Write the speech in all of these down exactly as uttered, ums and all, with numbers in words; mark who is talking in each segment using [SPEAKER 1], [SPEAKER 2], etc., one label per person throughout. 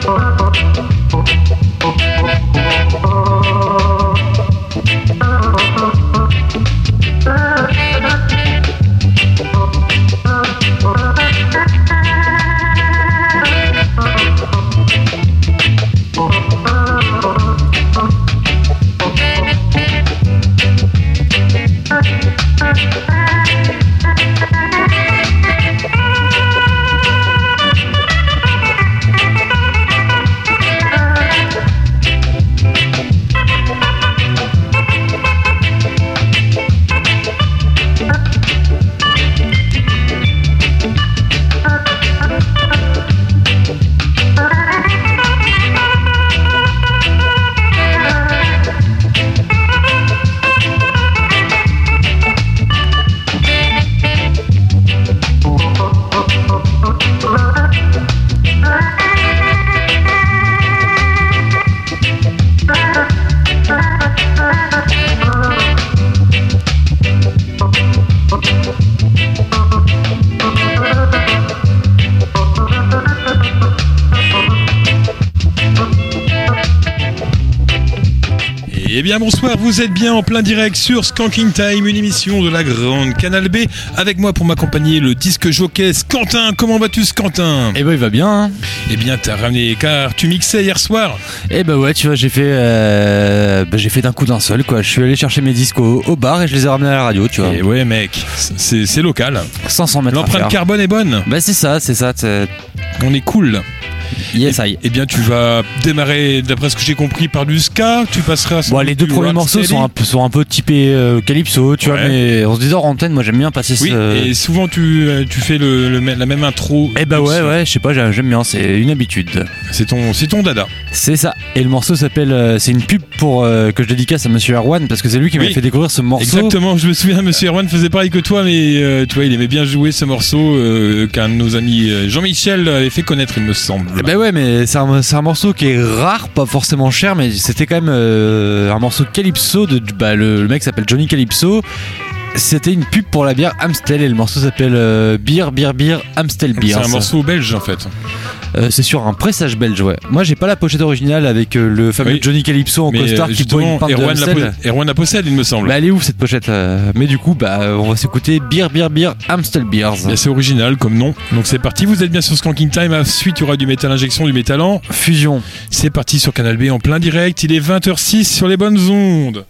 [SPEAKER 1] Eh bien bonsoir, vous êtes bien en plein direct sur Skanking Time, une émission de la grande Canal B. Avec moi pour m'accompagner le disque jockey Quentin. Comment vas-tu Quentin?
[SPEAKER 2] Eh ben il va bien hein.
[SPEAKER 1] Eh bien t'as ramené, car tu mixais hier soir.
[SPEAKER 2] Eh ben ouais, tu vois, j'ai fait euh, bah, j'ai fait d'un coup d'un seul quoi. Je suis allé chercher mes disques au, au bar et je les ai ramenés à la radio, tu vois.
[SPEAKER 1] Et ouais mec, c'est, c'est local.
[SPEAKER 2] cinq cents mètres.
[SPEAKER 1] L'empreinte carbone est bonne.
[SPEAKER 2] Bah c'est ça, c'est ça. C'est...
[SPEAKER 1] On est cool.
[SPEAKER 2] Yes, I.
[SPEAKER 1] Eh bien, tu vas démarrer, d'après ce que j'ai compris, par du ska. Tu passeras.
[SPEAKER 2] Bon, les deux premiers morceaux sont un peu, sont un peu typés euh, calypso, tu ouais. vois. Mais on se disait en antenne, moi j'aime bien passer.
[SPEAKER 1] Oui.
[SPEAKER 2] Ce...
[SPEAKER 1] Et souvent tu tu fais le, le la même intro.
[SPEAKER 2] Eh bah ouais, ouais. Je sais pas, j'aime bien. C'est une habitude.
[SPEAKER 1] C'est ton, c'est ton dada.
[SPEAKER 2] C'est ça. Et le morceau s'appelle. Euh, c'est une pub pour euh, que je dédicace à Monsieur Erwan parce que c'est lui qui oui. m'a fait découvrir ce morceau.
[SPEAKER 1] Exactement. Je me souviens, Monsieur Erwan faisait pareil que toi, mais euh, tu vois, il aimait bien jouer ce morceau euh, qu'un de nos amis euh, Jean-Michel avait fait connaître, il me semble.
[SPEAKER 2] Eh bah ouais, mais c'est un, c'est un morceau qui est rare, pas forcément cher, mais c'était quand même euh, un morceau de Calypso. De, bah, le, le mec s'appelle Johnny Calypso. C'était une pub pour la bière Amstel et le morceau s'appelle euh, Beer, Beer, Beer, Amstel Beer.
[SPEAKER 1] C'est un morceau belge en fait.
[SPEAKER 2] Euh, c'est sur un pressage belge, ouais. Moi j'ai pas la pochette originale avec euh, le fameux oui. Johnny Calypso en costard qui boit une pinte
[SPEAKER 1] Erwan
[SPEAKER 2] de Amstel.
[SPEAKER 1] La, Erwan la possède, il me semble.
[SPEAKER 2] Bah elle est où cette pochette là? Mais du coup, bah on va s'écouter Beer, Beer, Beer, Amstel Beers.
[SPEAKER 1] Bien, c'est original comme nom. Donc c'est parti, vous êtes bien sur Skanking Time. Ensuite il y aura du métal injection, du métalan.
[SPEAKER 2] Fusion.
[SPEAKER 1] C'est parti sur Canal B en plein direct. Il est vingt heures six sur les bonnes ondes.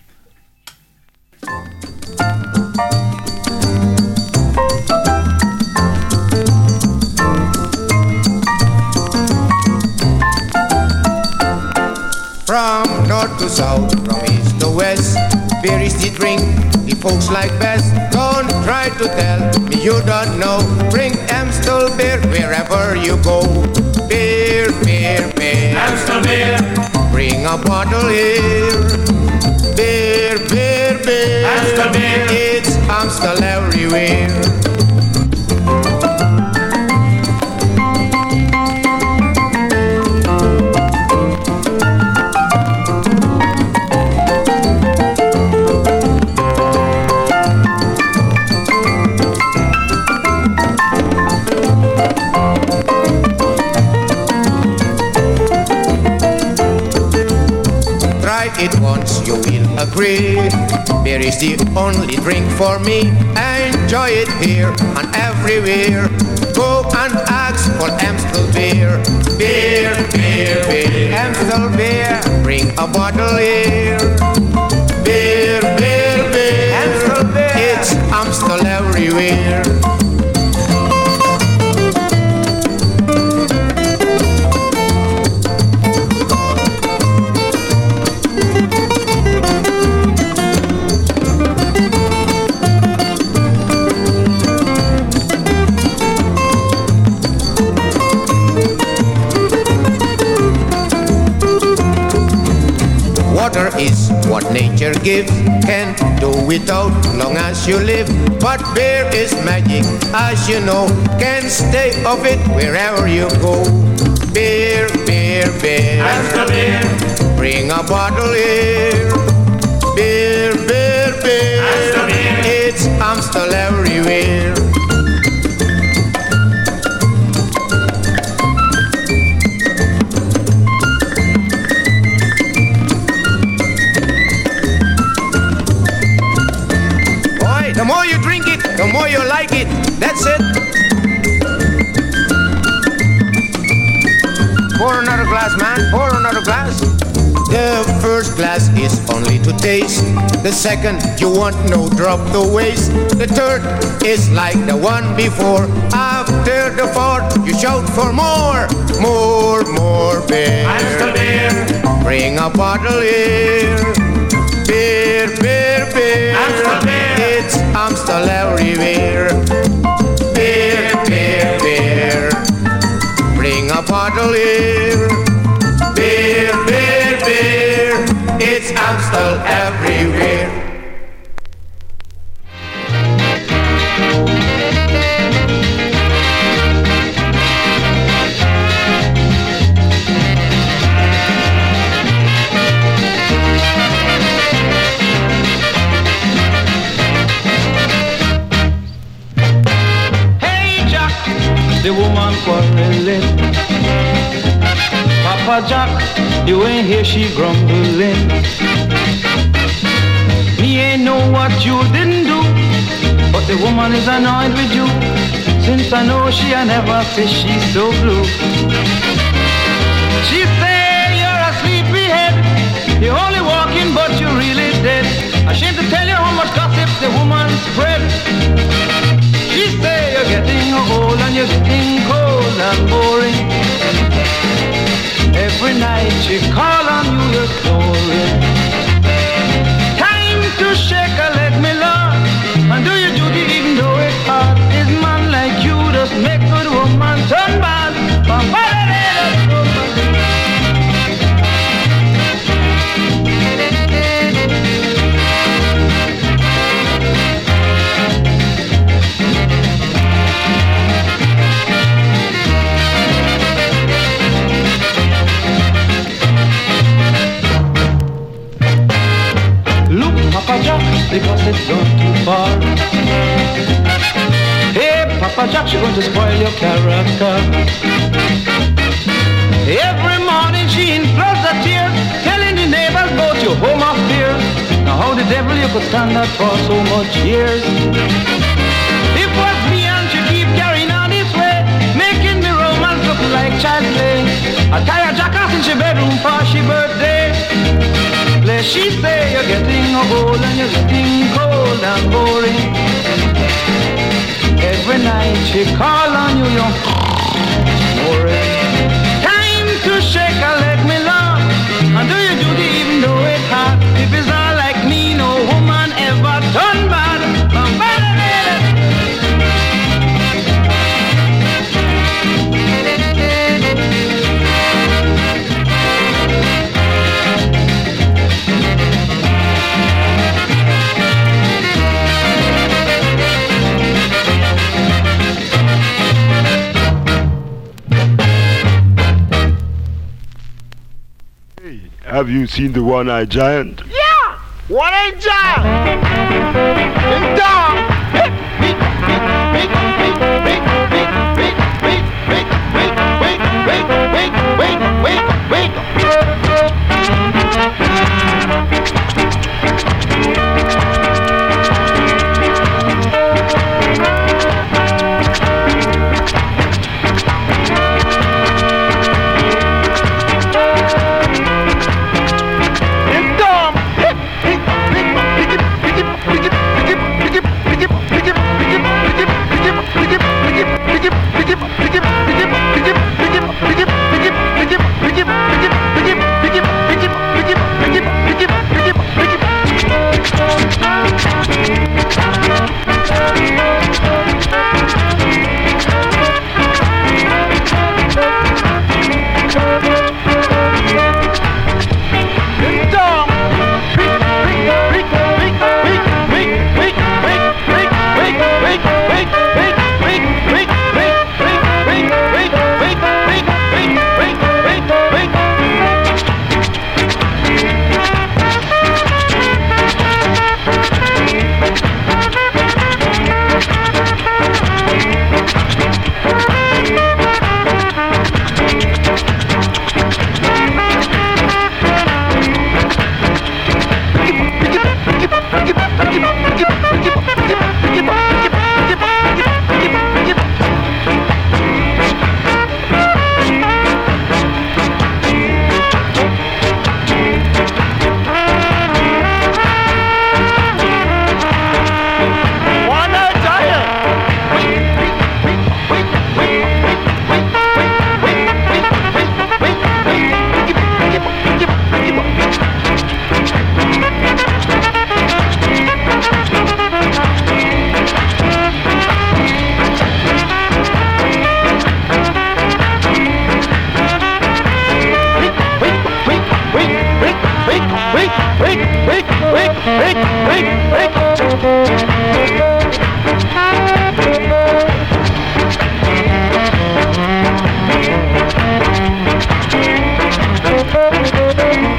[SPEAKER 3] From north to south, from east to west, beer is the drink the folks like best. Don't try to tell me you don't know. Bring Amstel beer wherever you go. Beer, beer, beer,
[SPEAKER 4] Amstel beer.
[SPEAKER 3] Bring a bottle here. Beer, beer, beer,
[SPEAKER 4] Amstel beer.
[SPEAKER 3] It's Amstel everywhere. It once you will agree. Beer is the only drink for me. Enjoy it here and everywhere. Go and ask for Amstel beer. Beer, beer, beer, Amstel beer. Bring a bottle here. Beer, beer, beer, Amstel beer. It's Amstel everywhere. Water is what nature gives. Can't do without long as you live. But beer is magic, as you know. Can't stay off it wherever you go. Beer, beer, beer,
[SPEAKER 4] Amstel beer.
[SPEAKER 3] Bring a bottle here. Beer, beer, beer,
[SPEAKER 4] Amstel beer.
[SPEAKER 3] It's Amstel everywhere. Pour another glass, man, pour another glass. The first glass is only to taste. The second, you want no drop to waste. The third is like the one before. After the fourth, you shout for more. More, more beer.
[SPEAKER 4] Amstel beer.
[SPEAKER 3] Bring a bottle here. Beer, beer, beer.
[SPEAKER 4] Amstel beer.
[SPEAKER 3] It's Amstel everywhere. Beer, beer, beer. Bring a bottle here. Beer, beer, beer. It's Amstel everywhere.
[SPEAKER 5] The woman quarreling. Papa Jack, you ain't hear she grumbling. Me ain't know what you didn't do, but the woman is annoyed with you. Since I know she I never say she's so blue. She say you're a sleepyhead, you're only walking but you're really dead. Ashamed to tell you how much gossip the woman spread. She say you're getting old and you're getting cold and boring. Every night she call on you, you're snoring. Time to shake a leg, me lord, and do your duty even though it's hard. This man like you just make good woman turn bad. Papa Jack, because it's gone too far. Hey, Papa Jack, you're going to spoil your character. Every morning she floods a tear, telling the neighbors about your home of fear. Now how the devil you could stand that for so much years? It was me and she keep carrying on this way, making me romance look like child play. I tie a jackass in she bedroom for she birthday. She say you're getting old and you're getting cold and boring. Every night she call on you, you're snoring. Time to shake a leg, me love, and do your duty even though it's hard. If it's all like me, no woman ever done bad.
[SPEAKER 6] Have you seen the one-eyed giant?
[SPEAKER 7] Yeah! One-eyed giant! And dog! Big, big, big, big, big, big, big, big, big, big, big, big, big, big, big,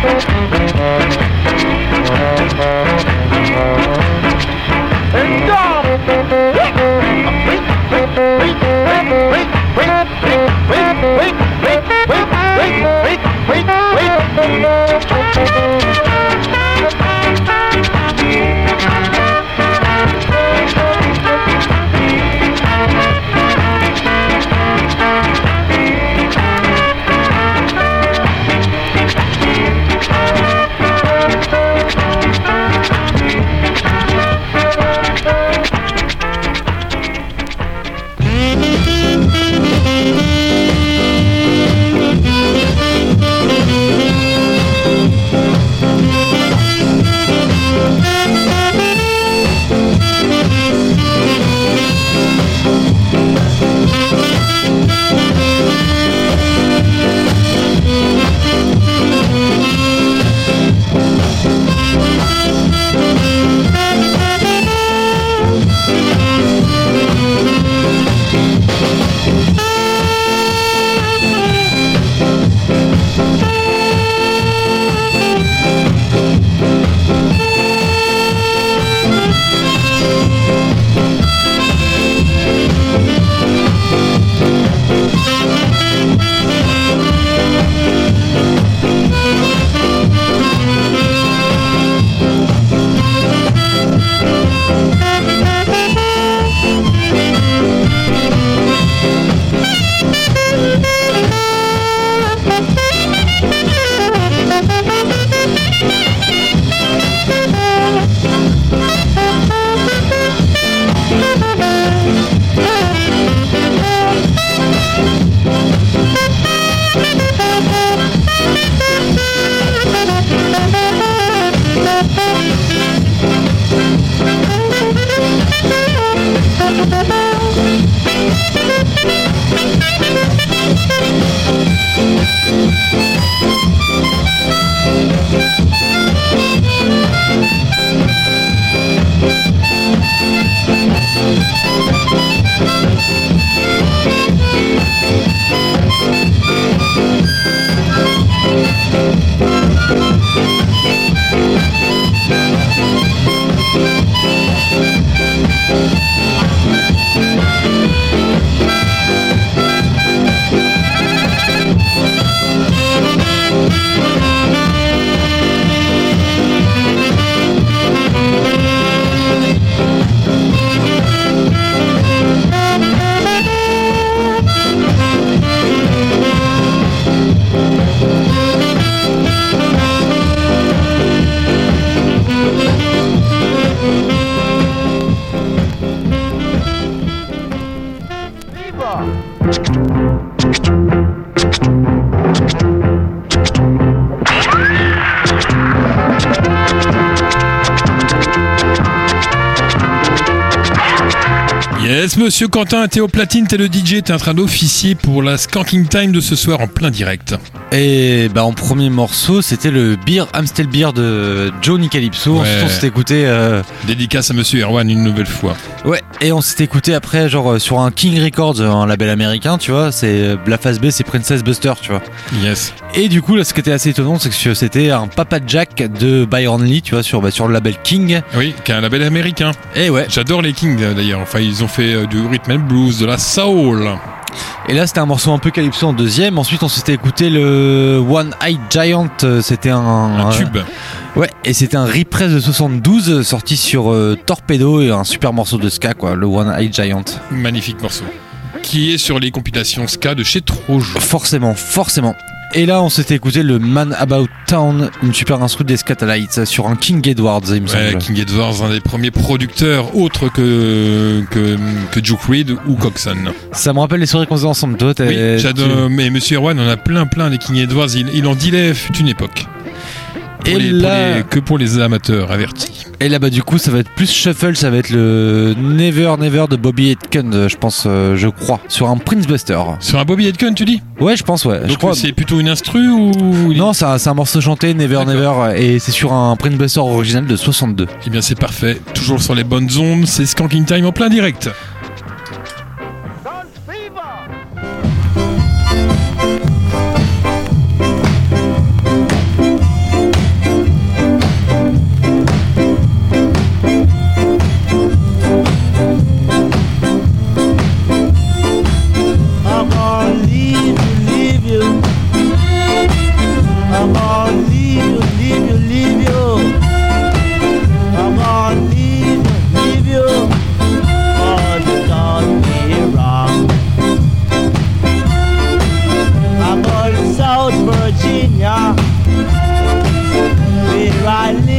[SPEAKER 1] Yes, monsieur Quentin, t'es au platine, t'es le D J, t'es en train d'officier pour la Skanking Time de ce soir en plein direct.
[SPEAKER 2] Et bah en premier morceau, c'était le Beer, Amstel Beer de Johnny Calypso.
[SPEAKER 1] Ouais.
[SPEAKER 2] Ensuite, on s'était écouté. Euh...
[SPEAKER 1] Dédicace à monsieur Erwan une nouvelle fois.
[SPEAKER 2] Ouais, et on s'était écouté après, genre sur un King Records, un label américain, tu vois. C'est la phase B, c'est Princess Buster, tu vois.
[SPEAKER 1] Yes.
[SPEAKER 2] Et du coup, là, ce qui était assez étonnant, c'est que c'était un Papa Jack de Byron Lee, tu vois, sur, bah, sur le label King.
[SPEAKER 1] Oui, qui est un label américain.
[SPEAKER 2] Et ouais.
[SPEAKER 1] J'adore les Kings d'ailleurs. Enfin, ils ont fait euh, du rhythm and blues, de la soul.
[SPEAKER 2] Et là, c'était un morceau un peu calypso en deuxième. Ensuite, on s'était écouté le One Eyed Giant. C'était un,
[SPEAKER 1] Un
[SPEAKER 2] un
[SPEAKER 1] tube.
[SPEAKER 2] Ouais, et c'était un repress de soixante-douze sorti sur euh, Torpedo, et un super morceau de ska, quoi, le One Eyed Giant.
[SPEAKER 1] Magnifique morceau. Qui est sur les compilations ska de chez Troge.
[SPEAKER 2] Forcément, forcément. Et là, on s'était écouté le Man About Town, une super instru des Scatalites, sur un King Edwards, il me
[SPEAKER 1] Ouais,
[SPEAKER 2] semble.
[SPEAKER 1] King Edwards, un des premiers producteurs autres que, que, que Duke Reed ou Coxon.
[SPEAKER 2] Ça me rappelle les soirées qu'on faisait ensemble. Toi, t'as-
[SPEAKER 1] Oui, j'adore.
[SPEAKER 2] tu-
[SPEAKER 1] Mais Monsieur Erwan, on a plein, plein des King Edwards. Il, il en dilait fut une époque. Pour
[SPEAKER 2] Et
[SPEAKER 1] les- pour
[SPEAKER 2] là-
[SPEAKER 1] les- que pour les amateurs avertis.
[SPEAKER 2] Et là, bah, du coup, ça va être plus shuffle, ça va être le Never Never de Bobby Aitken, je pense, euh, je crois, sur un Prince Buster.
[SPEAKER 1] Sur un Bobby Aitken, tu dis?
[SPEAKER 2] Ouais, je pense, ouais. je
[SPEAKER 1] Donc
[SPEAKER 2] crois.
[SPEAKER 1] c'est plutôt une instru ou
[SPEAKER 2] Non, c'est un, c'est un morceau chanté, Never
[SPEAKER 1] D'accord.
[SPEAKER 2] Never, et c'est sur un Prince Buster original de soixante-deux.
[SPEAKER 1] Eh bien c'est parfait. Toujours sur les bonnes ondes. C'est Skanking Time en plein direct.
[SPEAKER 7] Fever.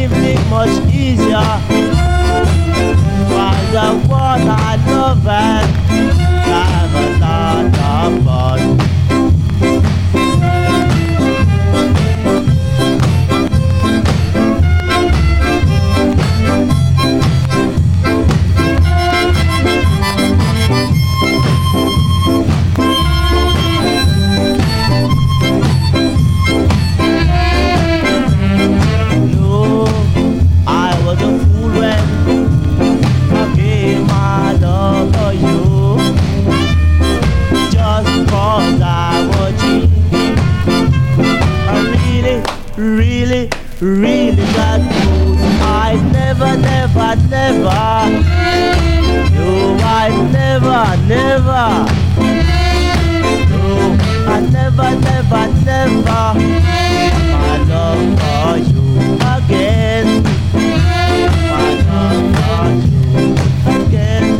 [SPEAKER 8] evening much easier. While the one I love and have a lot of fun. Really, really got blues. I never, never, never. No, I never, never. No, I never, never, never. My love for you again. My love for you again.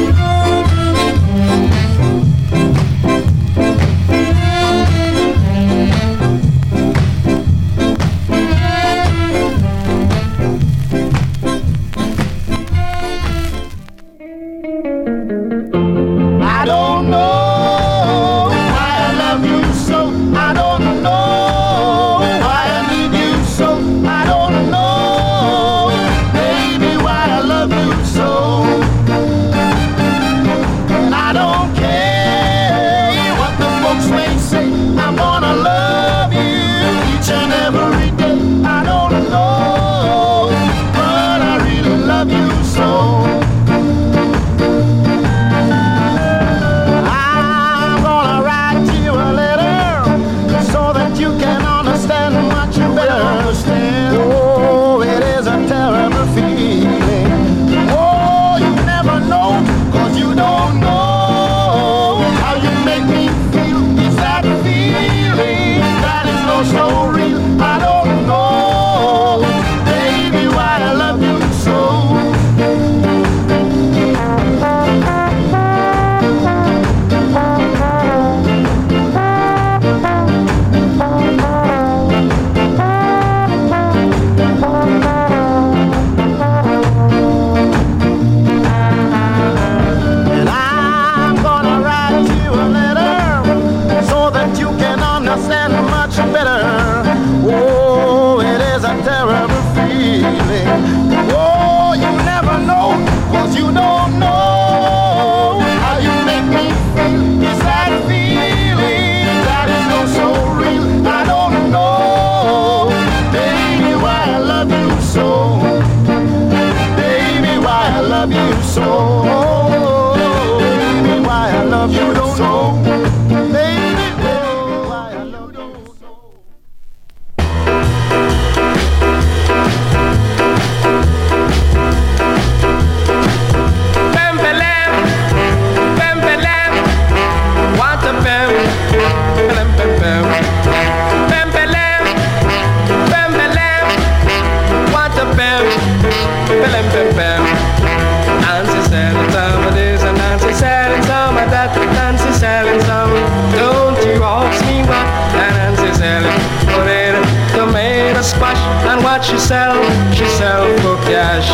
[SPEAKER 9] She sell, she sell for cash.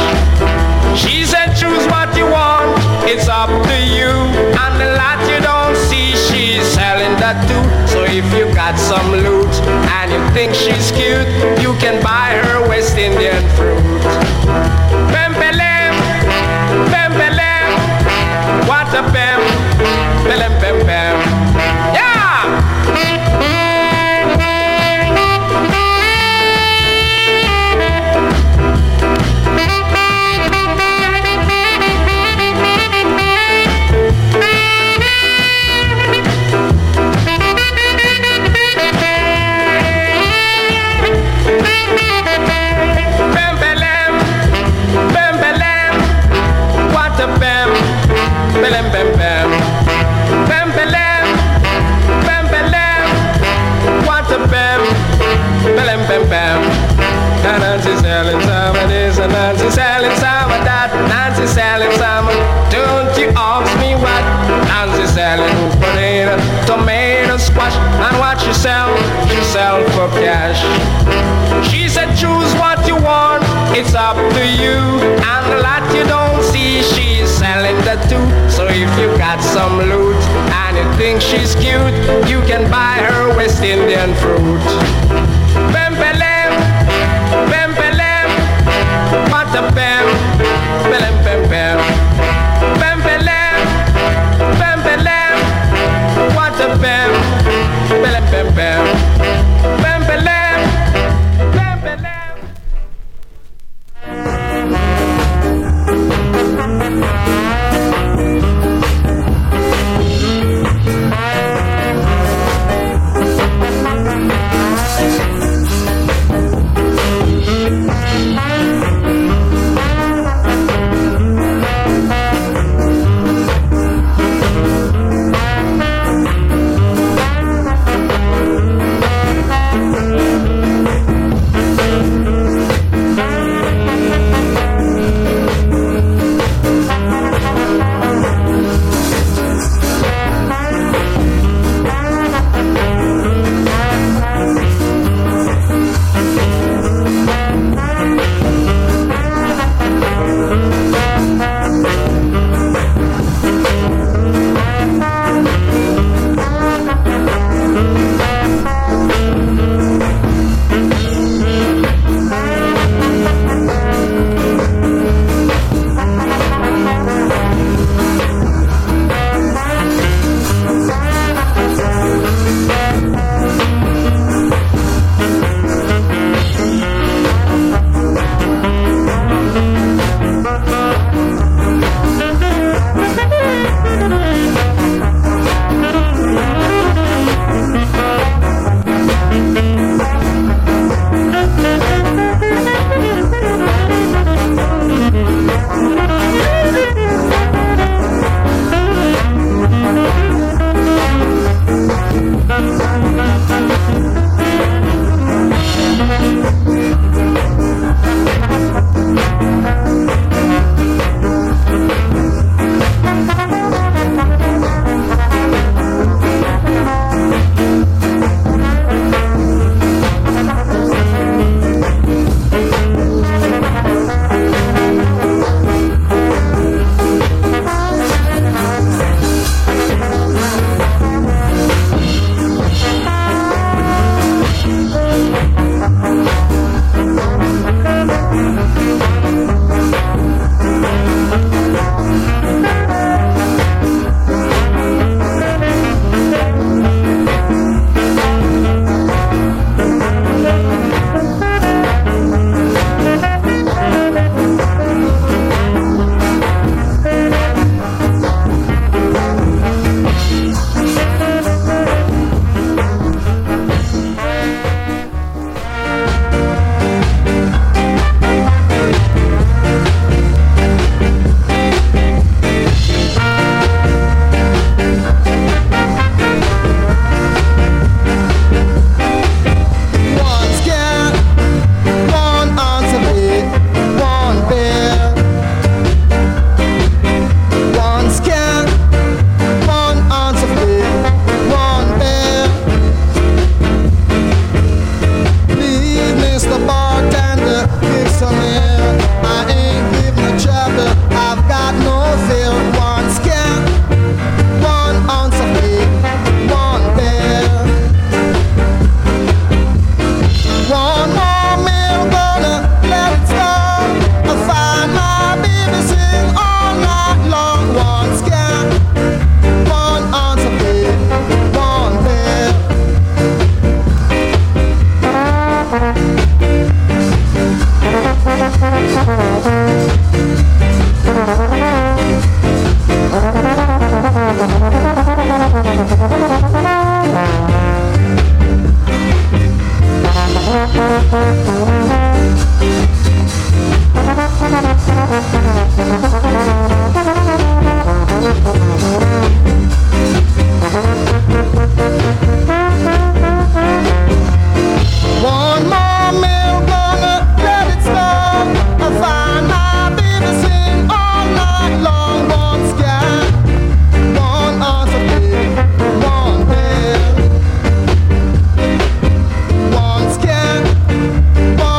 [SPEAKER 9] She said choose what you want, it's up to you. And the lot you don't see, she's selling that too. So if you got some loot and you think she's cute, you can buy her West Indian fruit. Pempelem, pempelem, what a pem, pelem pem pem. Yeah! Bam, bam, bam. Bam, bam, bam, bam. What a bam. Bam, bam, bam. Nancy selling some of this and Nancy selling some of that. Nancy selling some. Don't you ask me what? Nancy selling potato, tomato, squash. And what she sell, she sell for cash. She said choose what you want, it's up to you. And the lot you don't see, she's selling the two. So if you got some loot and you think she's cute, you can buy her West Indian fruit. Bempelem, bempelem, what a bem, belem bem bem. Bempelem, bempelem, what a bem, belem bem bem. Bempelem, bempelem.
[SPEAKER 10] One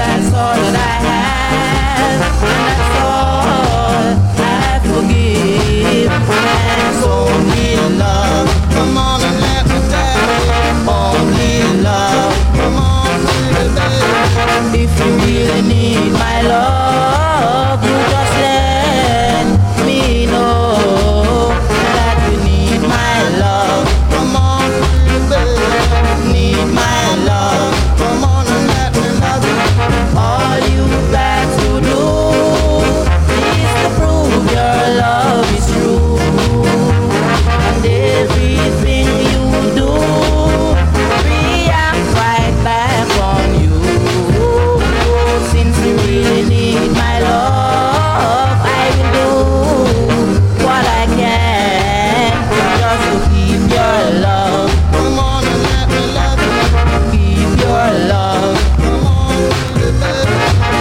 [SPEAKER 8] that's all that I have, and that's all I forgive. And so only love, come on and let me die. Only love, come on, little baby. If you really need my love, you just let me know that you need my love. Come on, little baby, need my love. Come on and let me love you. All you got to do is to prove your love is true. And everything you do react right back on you. Since you really need my love, I will do what I can just to keep your love. Come on and let me love you. Keep your love. Come on, baby.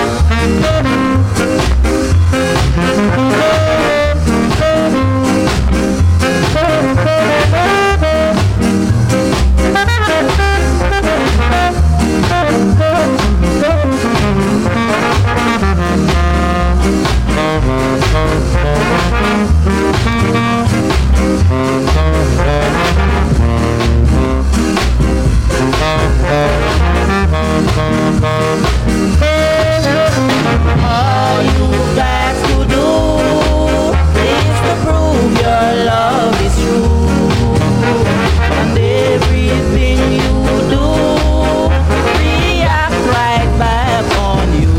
[SPEAKER 8] All you got to do is to prove your love is true. And everything you do react right back on you.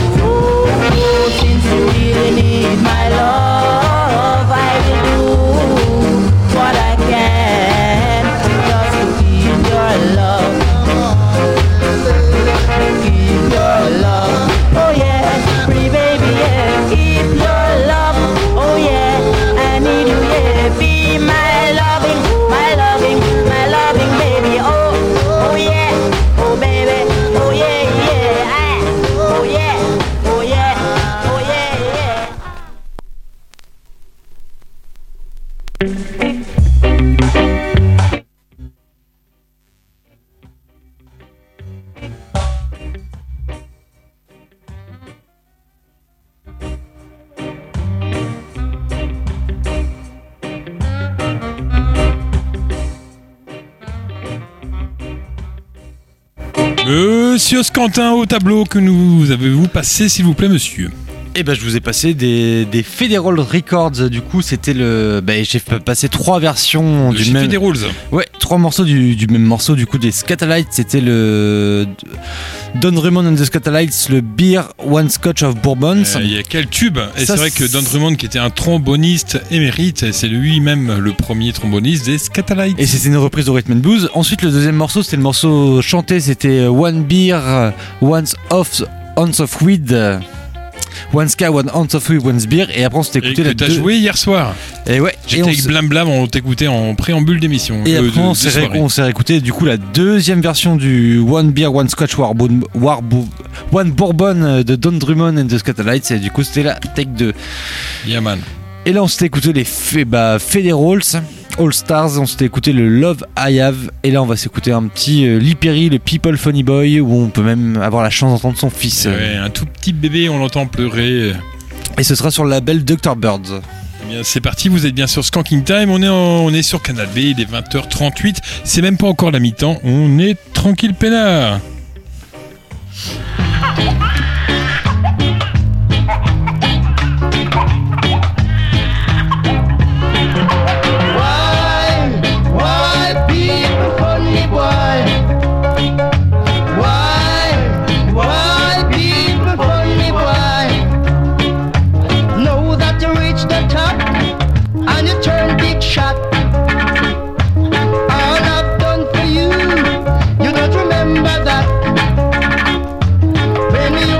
[SPEAKER 8] Since you really need my love, I will do what I can just to keep your love. Keep your love. Oh yeah, pretty baby, yeah. Keep your love. Oh yeah, I need you, yeah. Be my loving, my loving, my loving baby. Oh, oh yeah, oh baby, oh yeah, yeah. Ah, oh yeah, oh yeah, oh yeah, yeah.
[SPEAKER 1] Monsieur Scantin au tableau, que nous avez-vous passé s'il vous plaît monsieur?
[SPEAKER 2] Eh ben, je vous ai passé des, des Federal Records. Du coup, c'était le. Ben, j'ai passé trois versions
[SPEAKER 1] Le
[SPEAKER 2] du
[SPEAKER 1] G
[SPEAKER 2] même.
[SPEAKER 1] Federals.
[SPEAKER 2] Ouais, trois morceaux du, du même morceau. Du coup, des Scatalites. C'était le Don Drummond and the Scatalites, le Beer One Scotch of Bourbon.
[SPEAKER 1] Il y a quel tube. Et
[SPEAKER 2] Ça,
[SPEAKER 1] c'est vrai que Don Drummond, qui était un tromboniste émérite, c'est lui-même le premier tromboniste des Scatalites.
[SPEAKER 2] Et c'était une reprise de Rhythm and Blues. Ensuite, le deuxième morceau, c'était le morceau chanté. C'était One Beer, One Off, Ounce of Weed. One Sky, One Ounce of Weed, One Beer. Et après, on s'était écouté
[SPEAKER 1] et que
[SPEAKER 2] la
[SPEAKER 1] t'as
[SPEAKER 2] deux...
[SPEAKER 1] joué hier soir.
[SPEAKER 2] Et ouais.
[SPEAKER 1] J'étais
[SPEAKER 2] et on
[SPEAKER 1] avec
[SPEAKER 2] s...
[SPEAKER 1] Blam Blam, on t'écoutait en préambule d'émission.
[SPEAKER 2] Et
[SPEAKER 1] euh,
[SPEAKER 2] après,
[SPEAKER 1] de,
[SPEAKER 2] on,
[SPEAKER 1] de
[SPEAKER 2] s'est ré... on s'est réécouté du coup la deuxième version du One Beer, One Scotch, War Bo... War Bo... One Bourbon de Don Drummond and the Scatalites. Et du coup, c'était la Take deux.
[SPEAKER 1] Yeah man.
[SPEAKER 2] Et là, on s'était écouté les F... bah, Federals, All Stars. On s'était écouté le Love I Have. Et là, on va s'écouter un petit euh, Lee Perry, le People Funny Boy, où on peut même avoir la chance d'entendre son fils.
[SPEAKER 1] Ouais, un tout petit bébé, on l'entend pleurer.
[SPEAKER 2] Et ce sera sur le label docteur Birds.
[SPEAKER 1] Eh bien, c'est parti, vous êtes bien sur Skanking Time, on est, en, on est sur Canal B, il est vingt heures trente-huit, c'est même pas encore la mi-temps, on est tranquille peinard.
[SPEAKER 10] When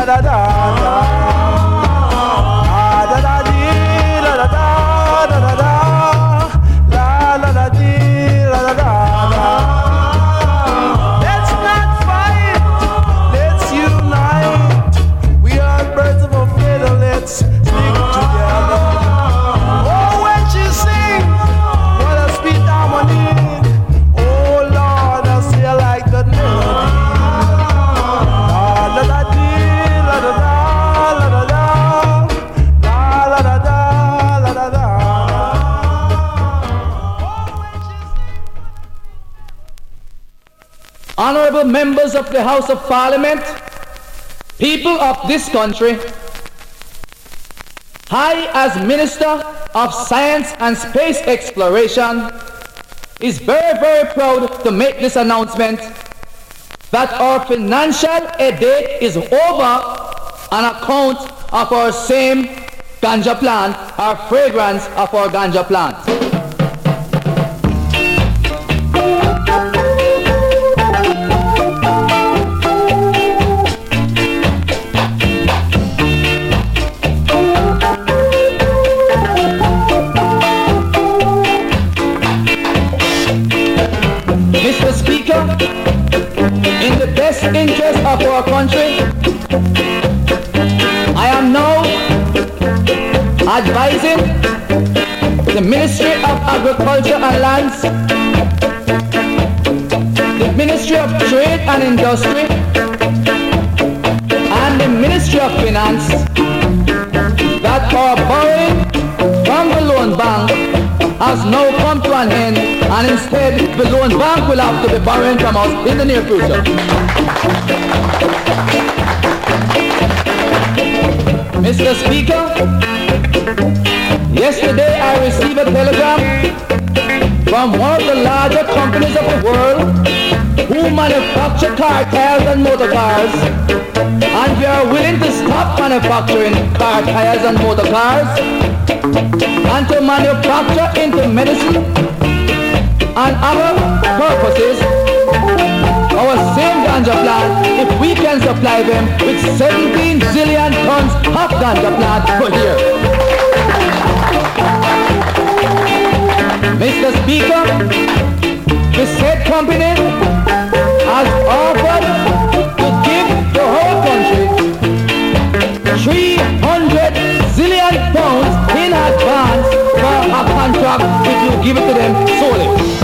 [SPEAKER 7] da da da. Ah da da dee da da da da da da. La la da dee da da da da. Let's not fight, let's unite. We are birds of a feather, let's stick together. Oh, when she sings, what a sweet harmony. Oh Lord, I see I like that melody. La la dee, la da da, la da da, la la da da, la da da.
[SPEAKER 10] Honorable members of the House of Parliament, people of this country, I, as Minister of Science and Space Exploration, is very, very proud to make this announcement that our financial aid date is over on account of our same ganja plant, our fragrance of our ganja plant. Mister Speaker, in the best interest of our country, I am now advising the Ministry of Agriculture and Lands, the Ministry of Trade and Industry, and the Ministry of Finance that our borrowing from the loan bank has now come to an end, and instead the loan bank will have to be borrowing from us in the near future. Mister Speaker, yesterday I received a telegram from one of the larger companies of the world who manufacture car tires and motor cars, and we are willing to stop manufacturing car tires and motor cars and to manufacture into medicine and other purposes our same ganja plant if we can supply them with seventeen zillion tons of ganja plant per year. Mister Speaker, the said company has offered to give the whole country three hundred zillion pounds in advance for a contract if you give it to them solely.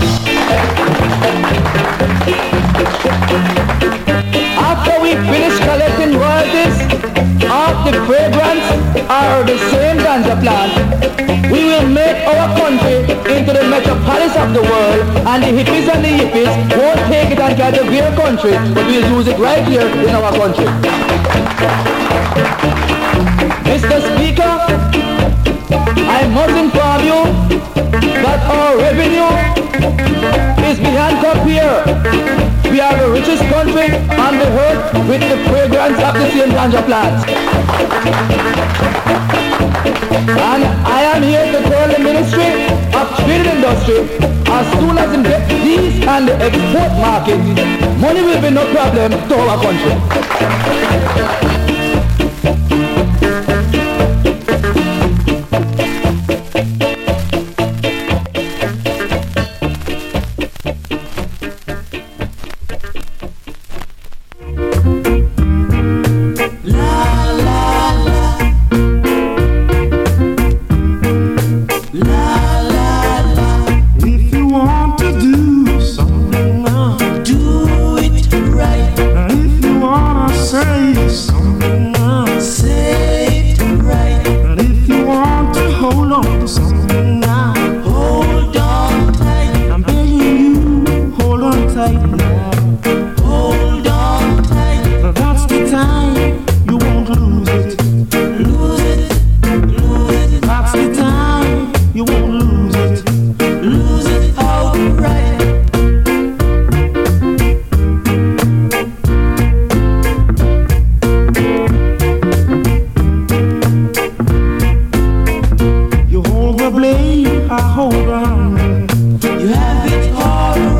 [SPEAKER 10] After we finish collecting royalties of the fragrance or the same ganja plant, we will make our country into the metropolis of the world, and the hippies and the yippies won't take it and try to their country, but we'll use it right here in our country. Mister Speaker, I must inform you that our revenue is beyond compare. We are the richest country on the earth with the fragrance of the same ganja plants. And I am here to tell the Ministry of Trade and Industry, as soon as we get these and the export market, money will be no problem to our country.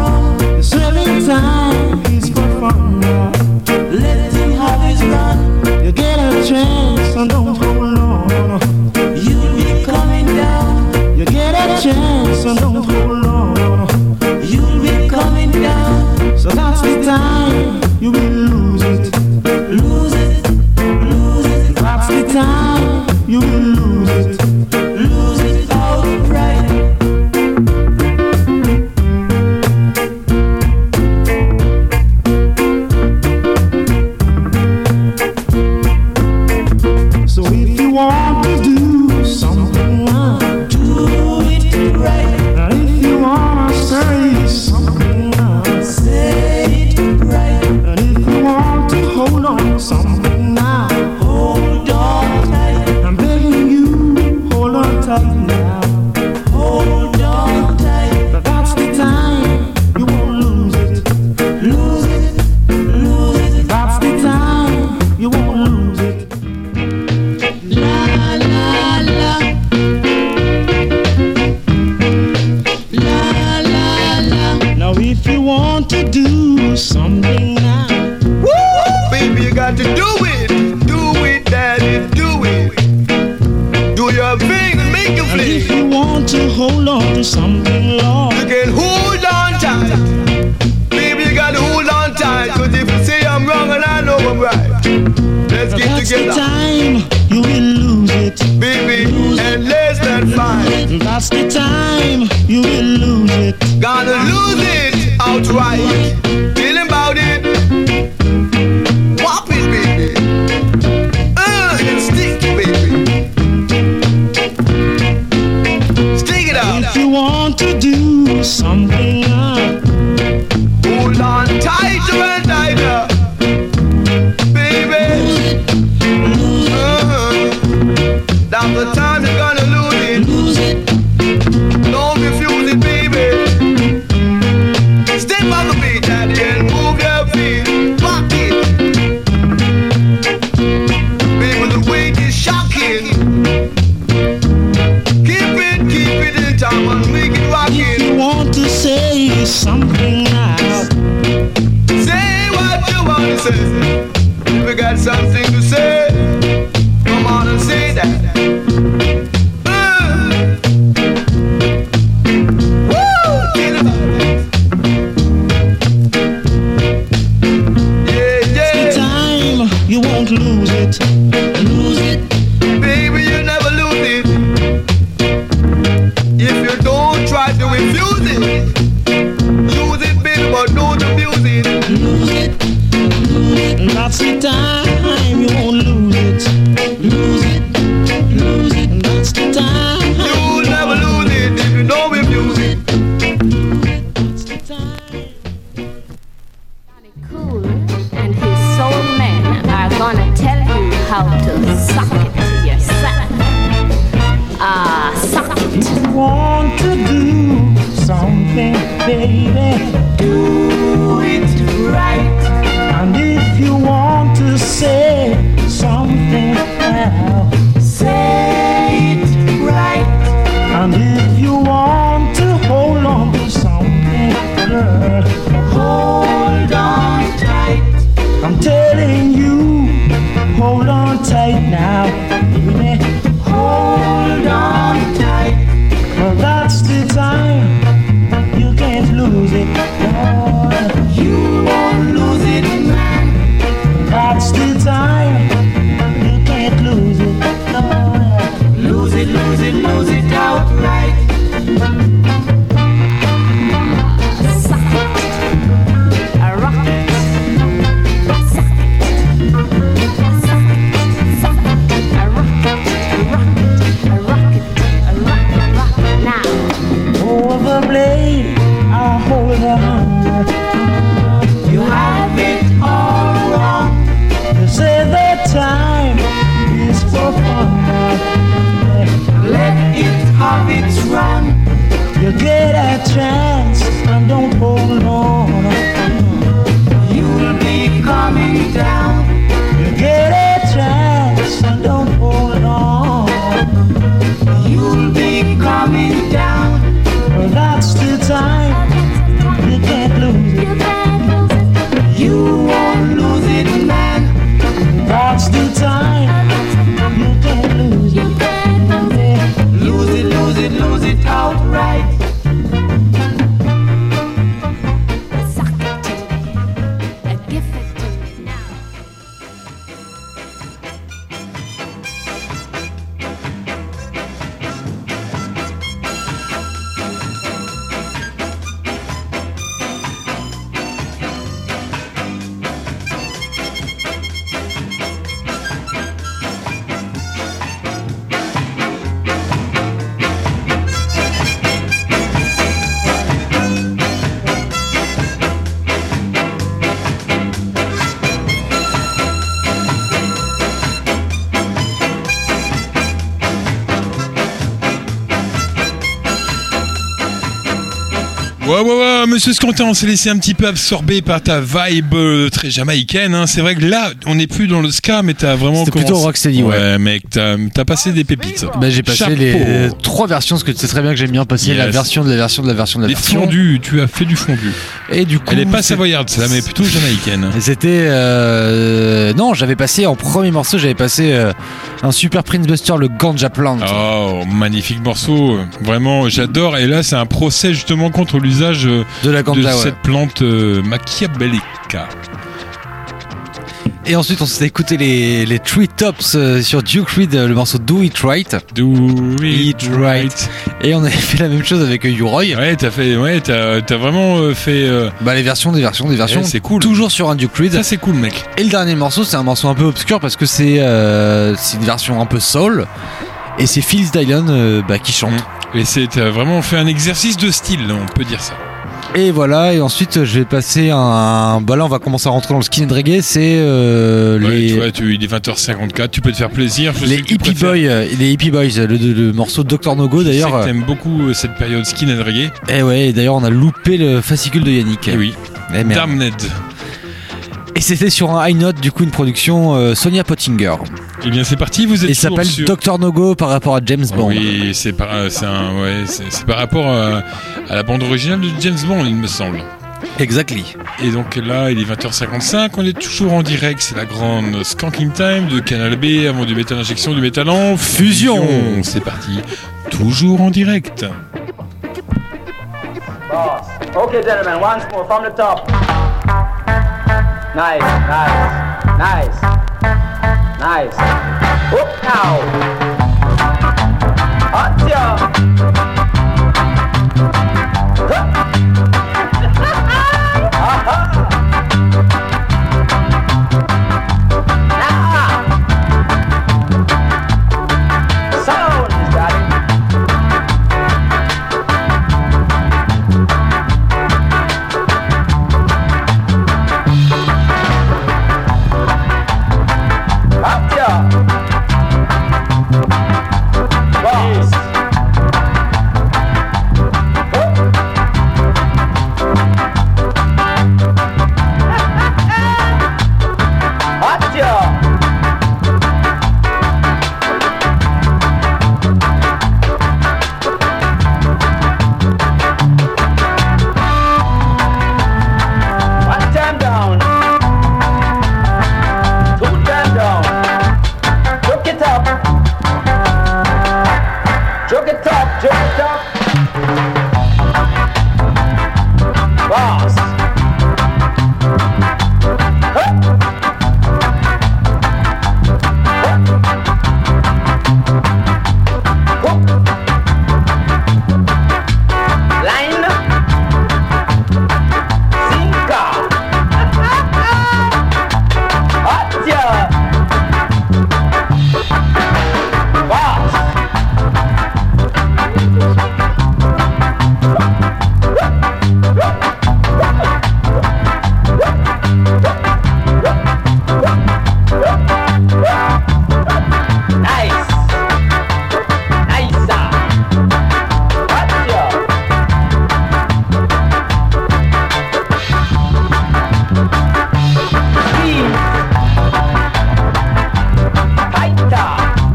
[SPEAKER 8] Let him have his run.
[SPEAKER 11] a chance and don't hold on. You'll be coming down. You get a chance and don't hold on. You'll be coming down. So that's the time you will lose it. Lose it, lose it. That's the time you will lose it. Lose it outright. So if you want to do something right, do it right. And if you want to say something right, say it right. And if you want to hold on to something now, hold on tight. I'm begging you, hold on tight now. Hold on tight. But that's the time you won't lose it. Lose it, lose it. That's the time you won't lose it. La la la. La la la. Now if you want to do something now,
[SPEAKER 7] Woo! Baby, you got to do it. Do it, daddy, do it. Do your thing and make it
[SPEAKER 11] and if
[SPEAKER 7] fling.
[SPEAKER 11] you want to hold on to something long,
[SPEAKER 7] You can hold on tight. Baby, you got to hold on tight. Cause if you say I'm wrong and I know I'm right, let's get
[SPEAKER 11] that's the
[SPEAKER 7] together.
[SPEAKER 11] time you will lose it.
[SPEAKER 7] Baby, and let's not fight.
[SPEAKER 11] That's the time you will lose it.
[SPEAKER 7] Gonna lose it outright. Feeling about it. Whop it, baby. Uh, and stick, baby. Stick it out.
[SPEAKER 11] If you want to do something right,
[SPEAKER 7] Hold on tighter and tighter. Baby. Uh-huh. That's the time you're gonna lose it.
[SPEAKER 11] lose it.
[SPEAKER 7] Don't refuse it, baby. Step on the beat, daddy, and move your feet. Rock it. Baby, the weight is shocking. Keep it, keep it in time and make it
[SPEAKER 11] If you
[SPEAKER 7] rockin'.
[SPEAKER 11] want to say something now,
[SPEAKER 7] Say what you want to say. If you got something to say, come on and say that. Uh. Woo! Get it out. Yeah,
[SPEAKER 11] the
[SPEAKER 7] yeah.
[SPEAKER 11] time you won't lose it. Lose it.
[SPEAKER 7] Baby, you never lose it. If you don't try to refuse it, use it, baby, but don't abuse it.
[SPEAKER 11] Lose it, lose it. And that's the time you won't lose it. Lose it, lose it. And that's the time
[SPEAKER 7] You'll never lose it if you don't refuse it.
[SPEAKER 11] That's the time.
[SPEAKER 12] Johnny Cool and his soul men are gonna tell you how to suck it to yourself. Ah, suck it.
[SPEAKER 11] If you want to do something, baby,
[SPEAKER 12] Do it right.
[SPEAKER 11] and if you want to say something now,
[SPEAKER 12] Say it right.
[SPEAKER 11] and if you want to hold on to something, girl,
[SPEAKER 12] Hold on tight.
[SPEAKER 11] I'm telling you, hold on tight now, baby.
[SPEAKER 12] Hold on tight.
[SPEAKER 11] Well, that's the time you can't lose it, Lord.
[SPEAKER 12] You won't lose it, man.
[SPEAKER 11] That's the time you can't lose it, Lord.
[SPEAKER 12] Lose it, lose it, lose it outright. Suck it. I rock it. Suck it. Suck it. Suck it. I rock it. I rock it. I rock it. I rock it. Rock it now.
[SPEAKER 11] Hold the blade, I hold the hand.
[SPEAKER 12] You have it all wrong.
[SPEAKER 11] You say the time is for fun now.
[SPEAKER 12] Let it have its run.
[SPEAKER 11] You get a chance and don't hold on.
[SPEAKER 12] You'll be coming down.
[SPEAKER 11] You get a chance and don't hold on.
[SPEAKER 12] You'll be coming down.
[SPEAKER 11] Well, that's the time you can't lose it.
[SPEAKER 12] You won't lose it, man.
[SPEAKER 11] That's the time
[SPEAKER 1] Ouais, ouais, ouais, monsieur Scantin, on s'est laissé un petit peu absorber par ta vibe euh, très jamaïcaine. Hein. C'est vrai que là, on n'est plus dans le ska, mais t'as vraiment.
[SPEAKER 2] C'était
[SPEAKER 1] commencé...
[SPEAKER 2] plutôt rocksteady, ouais.
[SPEAKER 1] Ouais, mec, t'as, t'as passé des pépites.
[SPEAKER 2] Bah, j'ai passé
[SPEAKER 1] Chapeau.
[SPEAKER 2] les trois versions, parce que tu sais très bien que j'aime bien passer
[SPEAKER 1] Yes.
[SPEAKER 2] la version de la version de la version de la
[SPEAKER 1] Les
[SPEAKER 2] version.
[SPEAKER 1] fondus, tu as fait du fondu.
[SPEAKER 2] Et du coup.
[SPEAKER 1] Elle est pas
[SPEAKER 2] c'est-
[SPEAKER 1] savoyarde, celle-là, mais plutôt jamaïcaine.
[SPEAKER 2] Et c'était euh... non, j'avais passé en premier morceau, j'avais passé euh, un super Prince Buster, le Ganja Plant.
[SPEAKER 1] Oh, magnifique morceau. Vraiment, j'adore. Et là, c'est un procès justement contre l'usage euh,
[SPEAKER 2] de la
[SPEAKER 1] de
[SPEAKER 2] ganja, ouais.
[SPEAKER 1] cette plante euh, machiavélica.
[SPEAKER 2] Et ensuite, on s'est écouté les, les Tree Tops euh, sur Duke Reed, euh, le morceau Do It Right.
[SPEAKER 1] Do It Right.
[SPEAKER 2] Et on avait fait la même chose avec euh, U-Roy.
[SPEAKER 1] Ouais, t'as fait, ouais, t'as, t'as vraiment euh, fait. Euh...
[SPEAKER 2] Bah, les versions, des versions, des versions.
[SPEAKER 1] Ouais, c'est cool.
[SPEAKER 2] Toujours sur un Duke Reed.
[SPEAKER 1] Ça, c'est cool, mec.
[SPEAKER 2] Et le dernier morceau, c'est un morceau un peu obscur parce que c'est, euh, c'est une version un peu soul. Et c'est Phil Dylan euh, bah, qui chante.
[SPEAKER 1] Et c'est, t'as vraiment fait un exercice de style, on peut dire ça.
[SPEAKER 2] Et voilà, et ensuite je vais passer un. Bah là, on va commencer à rentrer dans le skinhead reggae. C'est euh,
[SPEAKER 1] Ouais,
[SPEAKER 2] les.
[SPEAKER 1] tu vois, tu, il est vingt heures cinquante-quatre, tu peux te faire plaisir. Je
[SPEAKER 2] Les
[SPEAKER 1] sais que tu
[SPEAKER 2] Hippie
[SPEAKER 1] préfères-
[SPEAKER 2] Boys, euh, les Hippie Boys, le, le- le morceau de docteur No Go
[SPEAKER 1] Je sais
[SPEAKER 2] d'ailleurs.
[SPEAKER 1] que t'aimes beaucoup euh, cette période skinhead reggae.
[SPEAKER 2] Et ouais, et d'ailleurs on a loupé le fascicule de Yannick.
[SPEAKER 1] Eh oui.
[SPEAKER 2] Eh merde.
[SPEAKER 1] Damned.
[SPEAKER 2] Et c'était sur un high note, du coup une production euh, Sonia Pottinger.
[SPEAKER 1] Eh bien, c'est parti, vous êtes
[SPEAKER 2] Et ça
[SPEAKER 1] toujours
[SPEAKER 2] s'appelle
[SPEAKER 1] sur-
[SPEAKER 2] docteur No Go par rapport à James Bond.
[SPEAKER 1] Oui, c'est par, c'est un, ouais, c'est, c'est par rapport à, à la bande originale de James Bond, il me semble.
[SPEAKER 2] Exactly.
[SPEAKER 1] Et donc là, il est vingt heures cinquante-cinq, on est toujours en direct, c'est la grande Skanking Time de Canal B, avant du métal injection, du métal en fusion. C'est parti, toujours en direct.
[SPEAKER 10] Boss. Okay, gentlemen, once more from the top. Nice, nice, nice, nice. Up now. Hot ya. Sound is daddy. Up ya. Boss. Hot ya. One time down. Two time down. Jerk it up. Jerk it up, jerk it up. Boss. Huh. Huh. Hook. Line. Zinka. Hotja. Boss. Nice. Nice. Hotja. Please. Haita.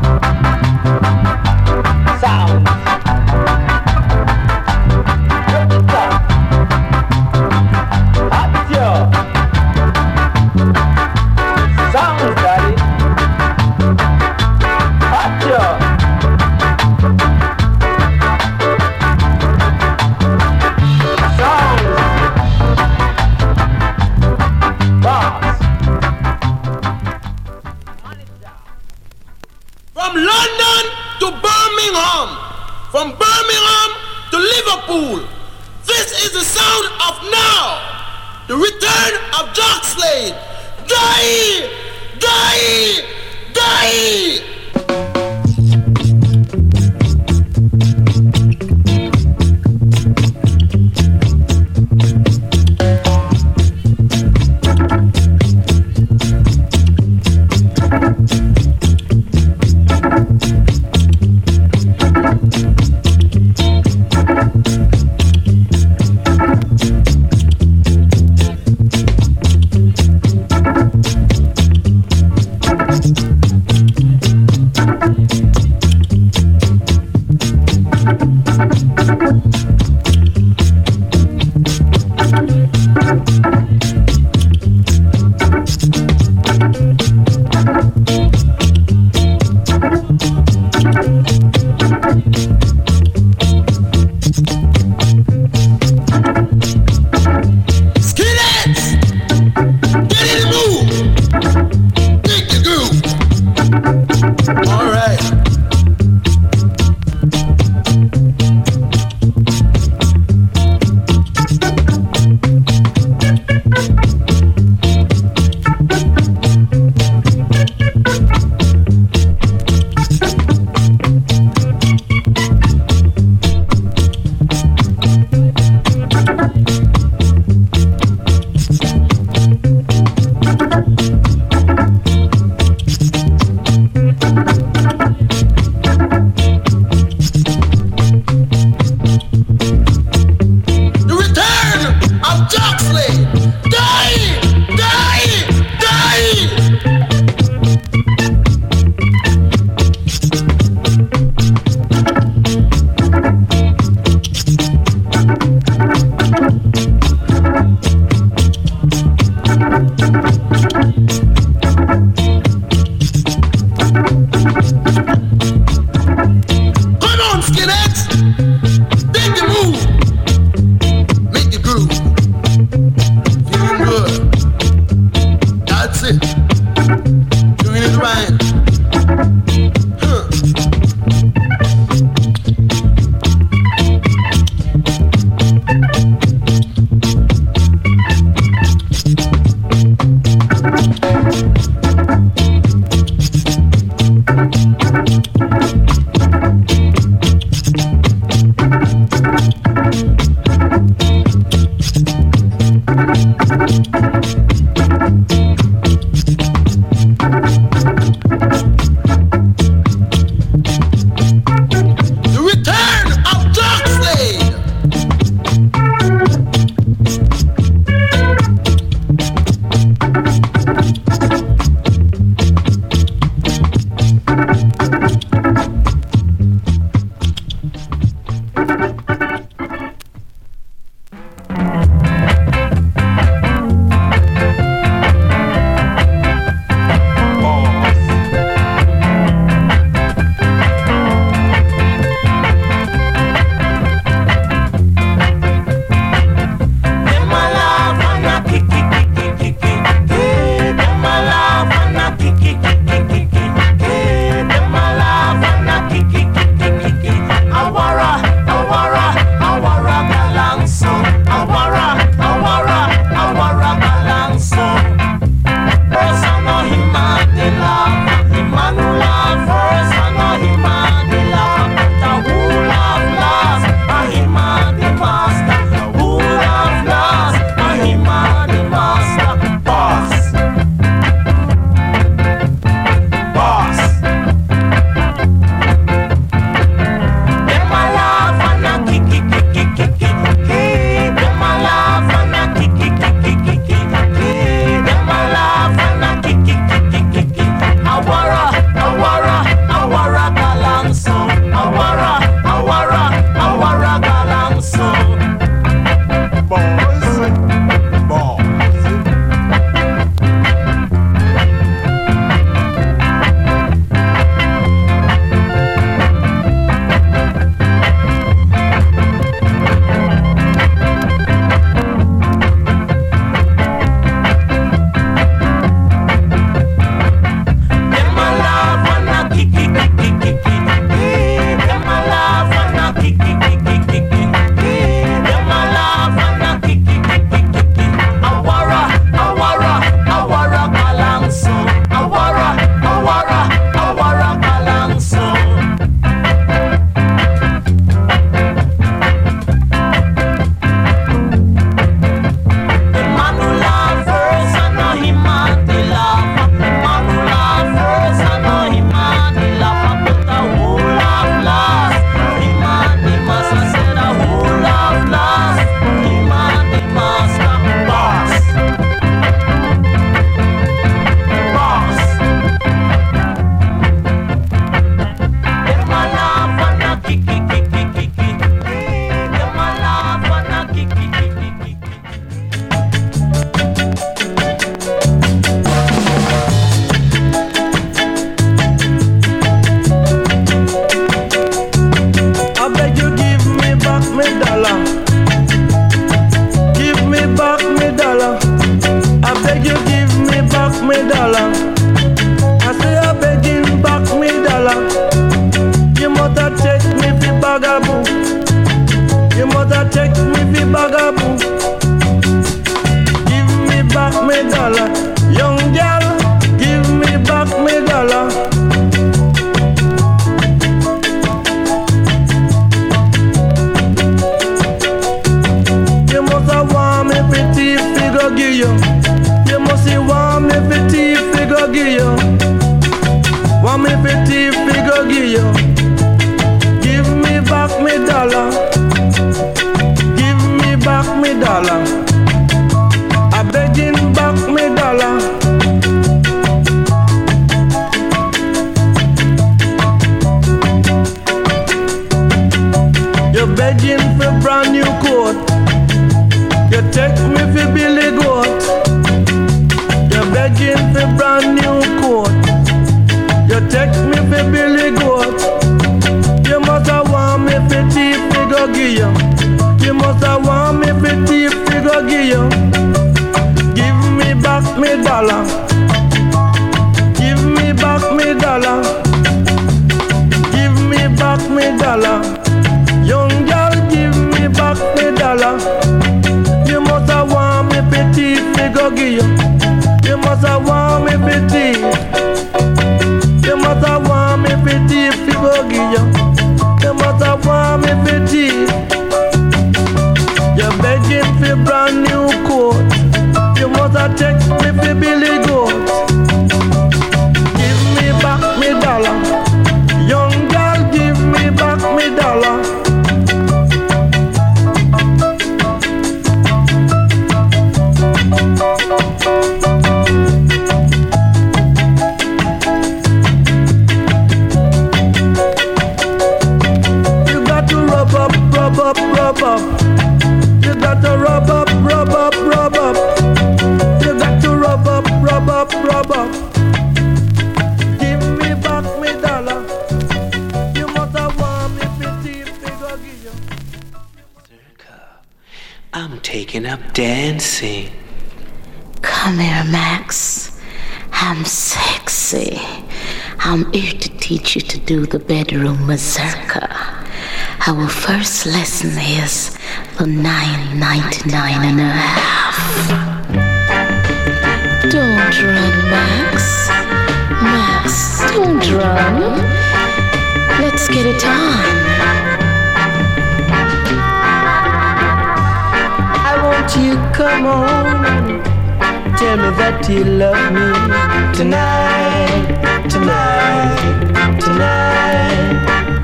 [SPEAKER 10] Sound. Haita. Hatia. Sounds, daddy. Hatia. Sounds. Boss.
[SPEAKER 13] From London to Birmingham, from Birmingham to Liverpool, this is the sound of now, the return of Jock Slade. Die! Die! Die!
[SPEAKER 14] want me pretty figure give you. Give me back me dollar. Give me back me dollar. I begging back me dollar. You're begging for brand new coat. You take me for Billy Goat. You're begging for brand new coat. You take me for Billy Goat. You must have want me for thief figure give you. You must have want me for thief figure give you. Give me back me dollar. Give me back me dollar. Give me back me dollar. Young girl, give me back me dollar. You must have want me pretty figure give you. You must have want me pretty. You must have want me pretty figure give you. You must have want me pretty. You're begging for brand new coat. You must have take me for Billy Goat. Give me back me dollar. Young girl, give me back me dollar. Rub up, rub up. You got to rub up, rub up, rub up. You got to rub up, rub up, rub up. Give me back me dollar. You must have want me pretty figure give you.
[SPEAKER 15] I'm taking up dancing.
[SPEAKER 16] Come here, Max. I'm sexy. I'm here to teach you to do the bedroom mazurka. Our first lesson is for nine ninety-nine and a half. Don't run, Max. Max, don't run. Let's get it on.
[SPEAKER 8] I want you, come on. Tell me that you love me tonight, tonight, tonight.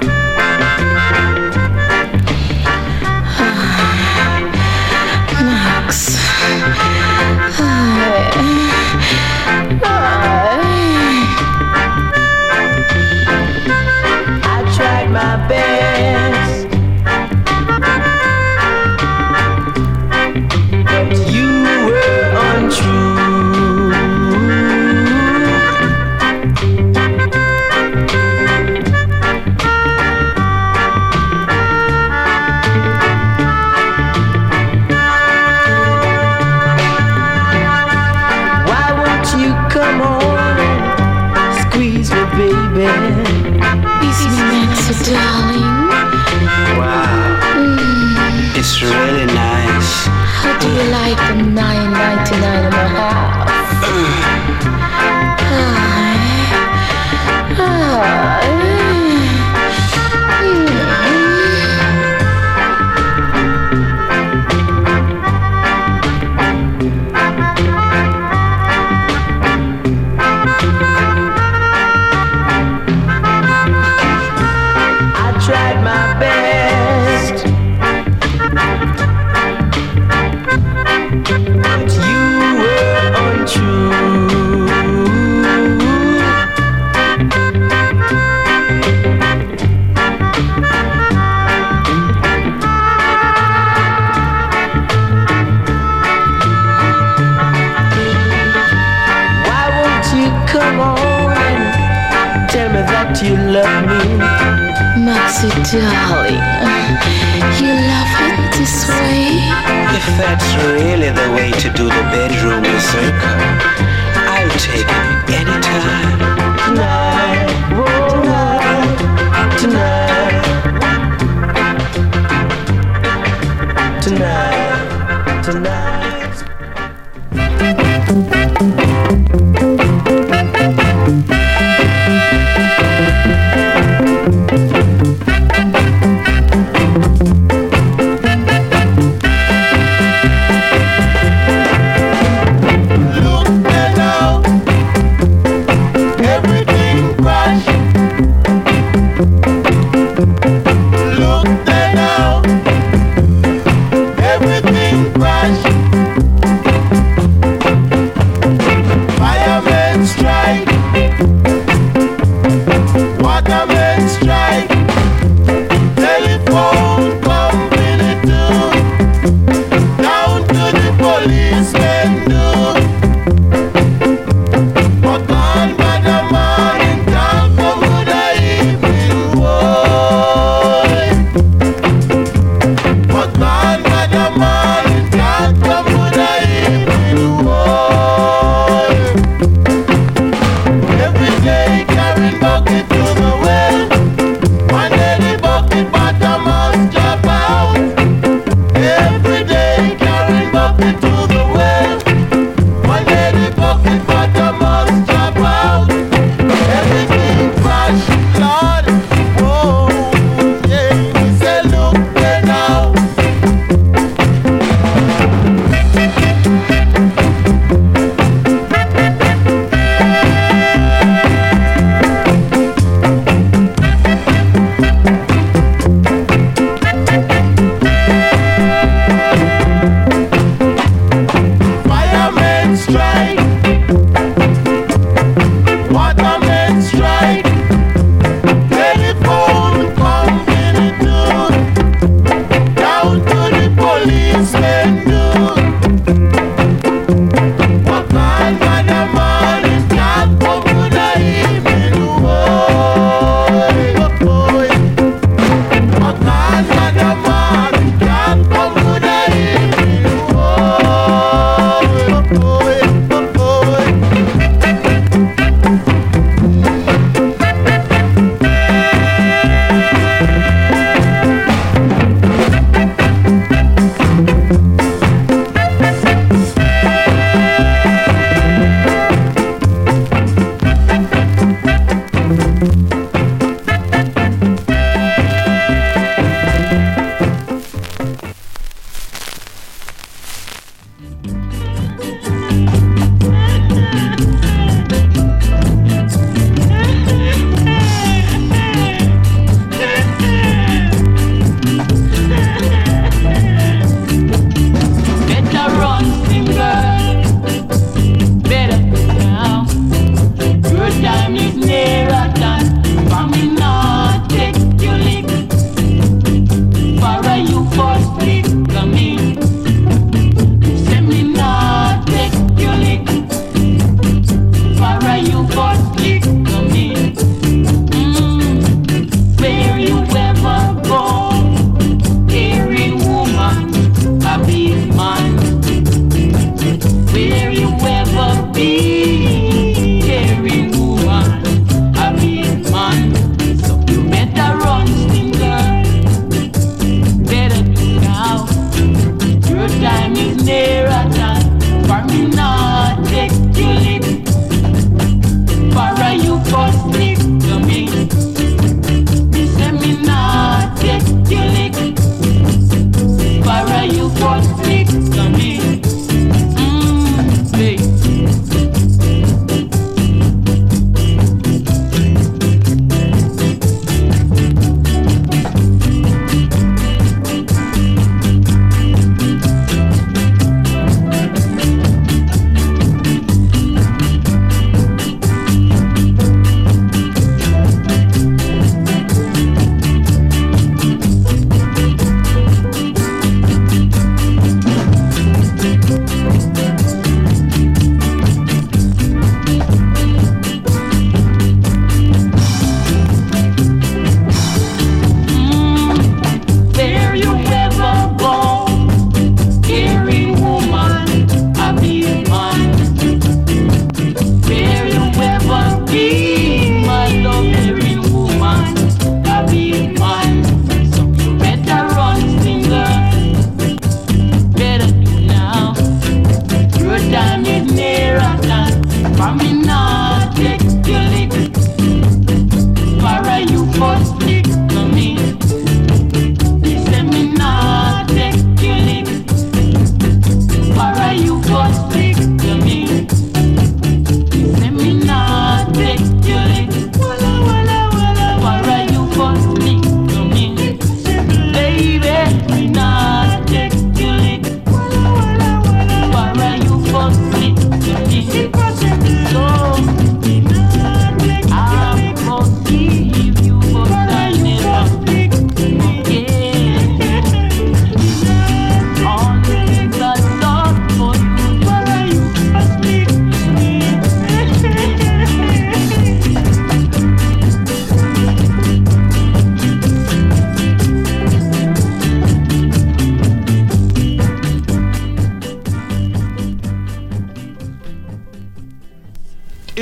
[SPEAKER 16] Max, I,
[SPEAKER 8] I, I tried my best, but you were untrue. Come on and squeeze me, baby.
[SPEAKER 16] Kiss me, Max, darling.
[SPEAKER 15] Wow, mm. It's really nice.
[SPEAKER 16] How do you like the nine ninety-nine and a half? ah, ah,
[SPEAKER 8] tried my best, but you were untrue. Why won't you come on and tell me that you love me?
[SPEAKER 16] Maxie, darling, you love it this way?
[SPEAKER 15] If that's really the way to do the bedroom mazurka, I'll take it anytime.
[SPEAKER 8] Tonight, tonight, tonight, tonight, tonight.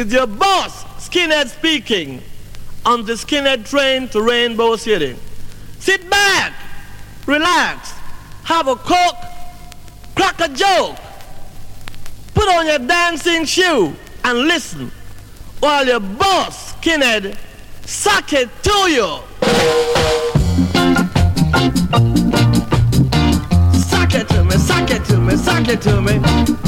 [SPEAKER 14] is your boss, Skinhead speaking, on the Skinhead train to Rainbow City. Sit back, relax, have a coke, crack a joke, put on your dancing shoe and listen while your boss, Skinhead, suck it to you. Suck it to me, suck it to me, suck it to me.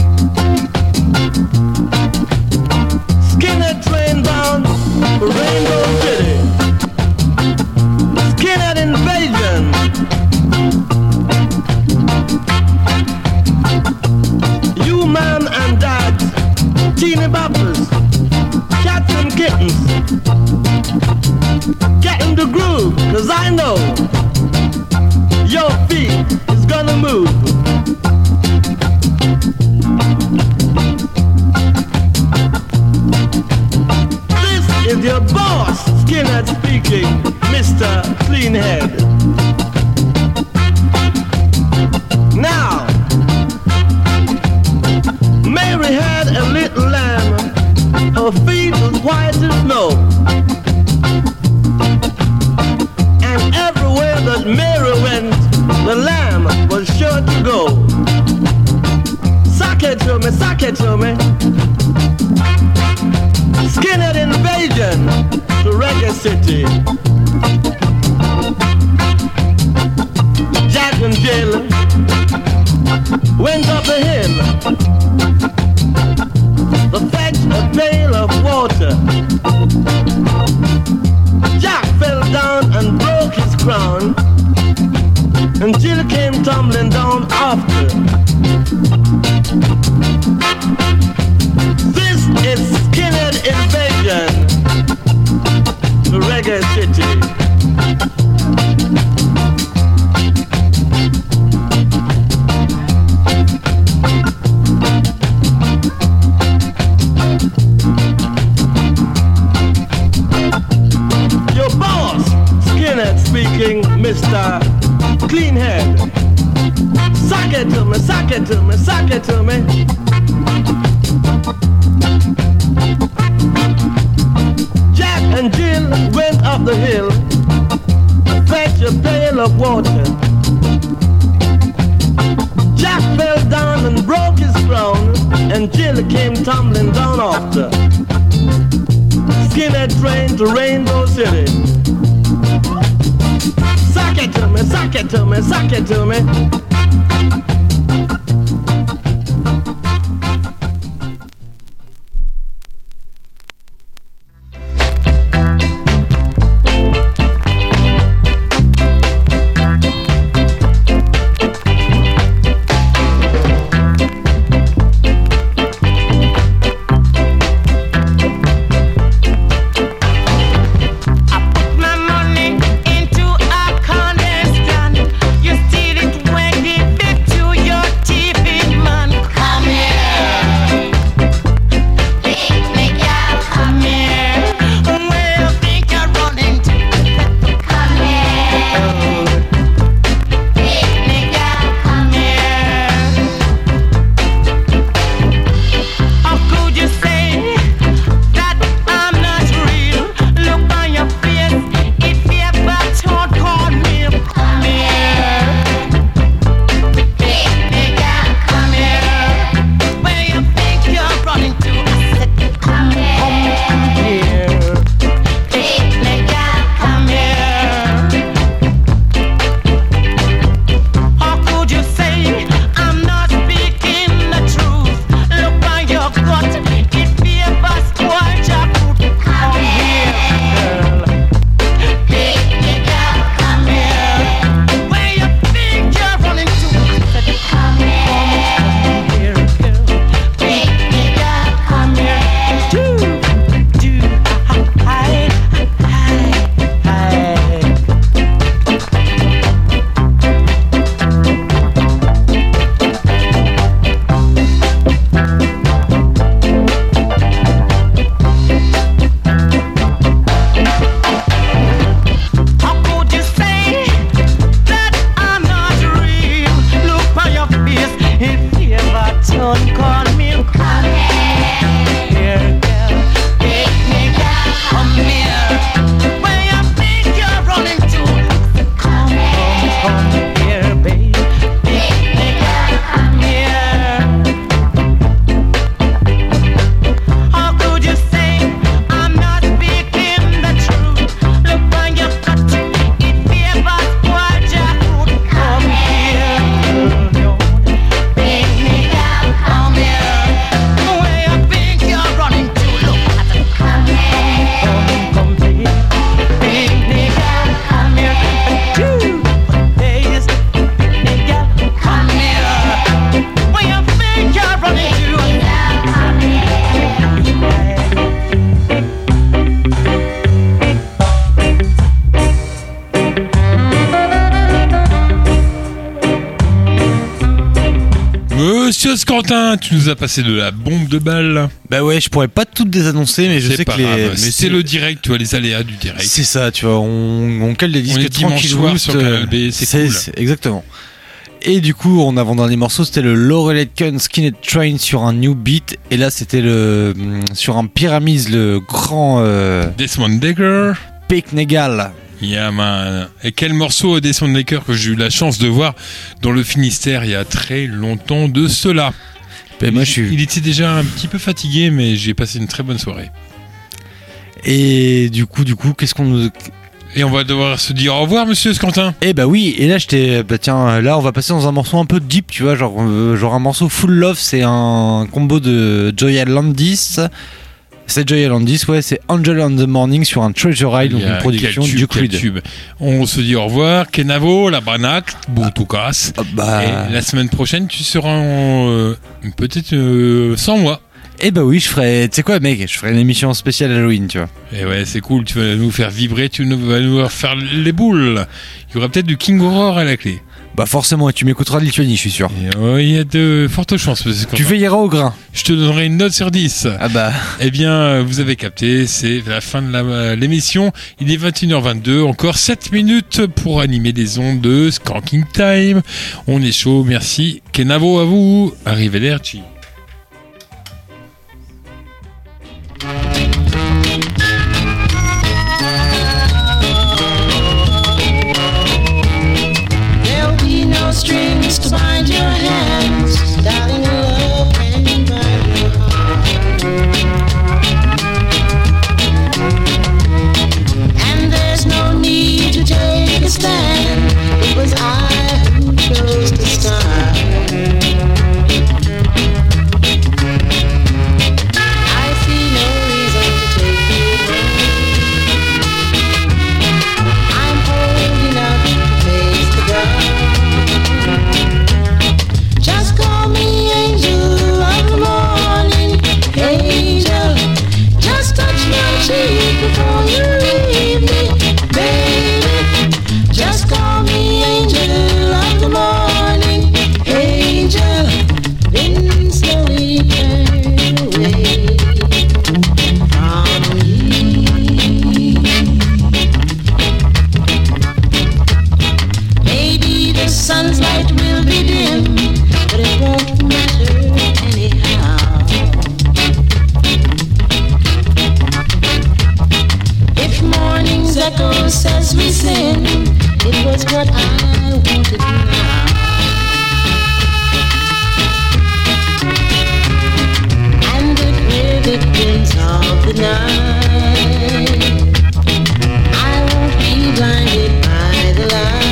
[SPEAKER 14] Skinhead train bound for Rainbow City. Skinhead invasion. You mom and dad, teeny boppers, cats and kittens, get in the groove, cause I know your feet is gonna move. Is your boss, Skinhead speaking, Mister Cleanhead. Now, Mary had a little lamb, her feet was white as snow. And everywhere that Mary went, the lamb was sure to go. Suck it to me, suck it to me. Skinhead invasion to Reggae City. Jack and Jill went up the hill to fetch a pail of water. Jack fell down and broke his crown, and Jill came tumbling down after. This is Skinhead invasion to Reggae City. Your boss, Skinhead speaking, Mister Cleanhead. Suck it to me, suck it to me, suck it to me. Jack and Jill went up the hill to fetch a pail of water. Jack fell down and broke his crown, and Jill came tumbling down after. Skinhead train to Rainbow City. Suck it to me, suck it to me, suck it to me.
[SPEAKER 17] Into a contest, you steal it when give it to
[SPEAKER 1] Monsieur Scantin, tu nous as passé de la bombe de balle.
[SPEAKER 2] Bah ouais, je pourrais pas toutes désannoncer, mais je
[SPEAKER 1] C'est
[SPEAKER 2] sais
[SPEAKER 1] pas
[SPEAKER 2] que les.
[SPEAKER 1] grave.
[SPEAKER 2] mais
[SPEAKER 1] c'est le direct, tu vois, les aléas du direct.
[SPEAKER 2] C'est ça, tu vois, on, on cale des disques
[SPEAKER 1] On est dimanche
[SPEAKER 2] tranquilles
[SPEAKER 1] soir sur Canal B, c'est cool.
[SPEAKER 2] Exactement. Et du coup, en avant-dernier morceau, c'était le Laurel Aitken Skinhead Train sur un new beat. Et là, c'était le sur un Pyramise, le grand euh,
[SPEAKER 1] Desmond Decker.
[SPEAKER 2] Pick Negal.
[SPEAKER 1] Yeah man. Et quel morceau Desmond Decker que j'ai eu la chance de voir dans le Finistère il y a très longtemps de cela.
[SPEAKER 2] Ben moi, je suis...
[SPEAKER 1] Il était déjà un petit peu fatigué, mais j'ai passé une très bonne soirée.
[SPEAKER 2] Et du coup, du coup, qu'est-ce qu'on nous...
[SPEAKER 1] Et on va devoir se dire au revoir, monsieur Scantin.
[SPEAKER 2] Eh bah oui, et là j'étais, bah tiens, là on va passer dans un morceau un peu deep, tu vois, genre, euh, genre un morceau Full Love, c'est un combo de Joya Landis. C'est Joya Landis, ouais, c'est Angel on the Morning sur un Treasure Isle, donc une production
[SPEAKER 1] tube,
[SPEAKER 2] du Creed.
[SPEAKER 1] tube. On se dit au revoir, Kenavo, la Banac, Boutoukas.
[SPEAKER 2] Ah bah...
[SPEAKER 1] Et la semaine prochaine, tu seras en, euh, peut-être euh, sans moi.
[SPEAKER 2] Eh bah oui, je ferai, tu sais quoi mec, je ferai une émission spéciale Halloween, tu vois.
[SPEAKER 1] Et ouais, c'est cool, tu vas nous faire vibrer, tu vas nous faire les boules. Il y aura peut-être du King Aurore à la clé.
[SPEAKER 2] Bah forcément, tu m'écouteras de Lituanie, je suis sûr.
[SPEAKER 1] Et, euh, il y a de fortes chances. Parce que
[SPEAKER 2] tu veilleras au grain.
[SPEAKER 1] Je te donnerai une note sur dix.
[SPEAKER 2] Ah bah.
[SPEAKER 1] Eh bien, vous avez capté, c'est la fin de la, l'émission. Il est vingt et une heures vingt-deux, encore sept minutes pour animer les ondes de Skanking Time. On est chaud, merci. Kenavo à vous, arrivederci.
[SPEAKER 8] There'll be no strings to bind your hands, darling, love can bind your heart. And there's no need to take a stand, it was I who chose to start. I see no reason to take you home. I'm old enough to face the dark. Just call me angel of the morning, angel. Just touch my cheek before you leave me, baby. Just call me angel of the morning, angel. Then slowly turn away from me. Maybe the sun's light will be dim, but it won't matter anyhow. If morning's echo says we sin, it was what I wanted now. And if we're victims of the night, I won't be blinded by the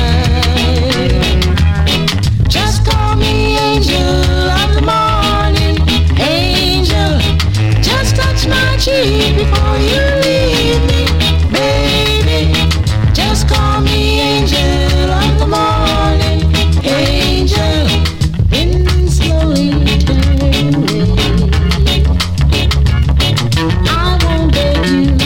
[SPEAKER 8] light. Just call me angel of the morning, angel. Just touch my cheek before you leave me, baby. Just call me angel of the morning, angel. Then slowly turn away. I won't beg you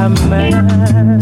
[SPEAKER 14] man.